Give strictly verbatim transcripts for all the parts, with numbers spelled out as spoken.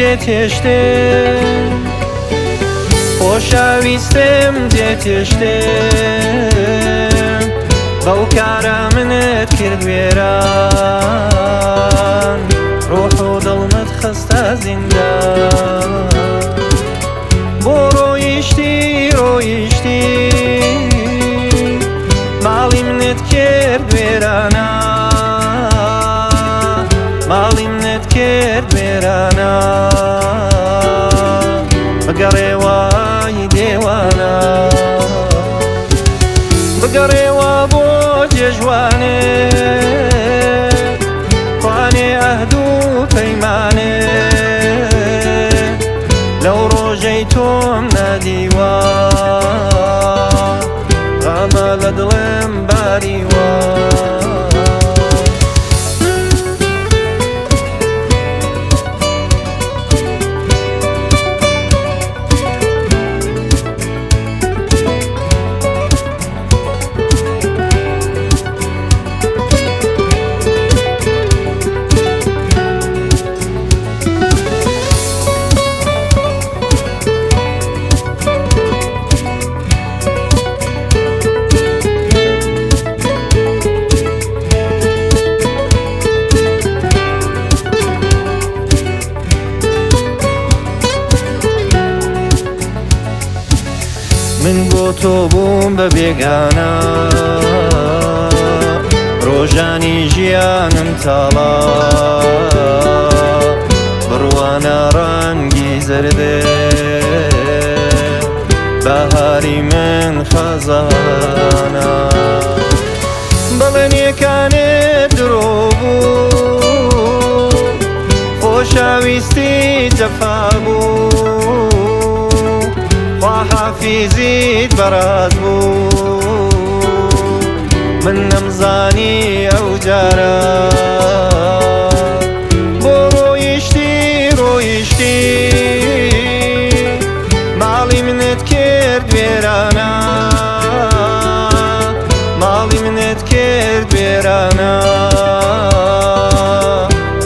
دێتێشتێ خۆشەویستم دێتێشتێ بەو کارە منت کرد وێران ڕۆح و دڵمت خستە زیندان بۆ ڕۆیشتی ڕۆیشتی ماڵی منت کرد وێرانە ماڵی منت کرد وێرانە بگەڕێوای دێوانە بگەڕێوە بۆ جێژوانێ توانێ ئەهد و پەیمانێ لەو ڕۆژەی تۆم نادیوە غەمە لە دڵم باریوە من بۆ تۆ بووم بە بێگانە ڕۆژانی ژیانم تاڵە بڕوانە ڕەنگی زەردێ بەهاری من خەزانە بەڵێنیەکانت درۆ بوو خۆشەویستی جەفا بوو حافیزیت بەڕاست بوو من نەمزانی ئەو جارە بۆ ڕۆیشتی ڕۆیشتی ماڵی منت کرد وێرانە ماڵی منت کرد وێرانە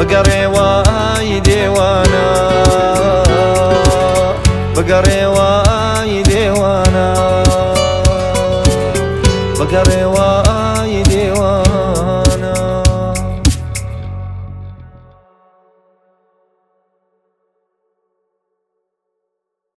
بگەڕێوە ئای دێوانە بگەڕێوە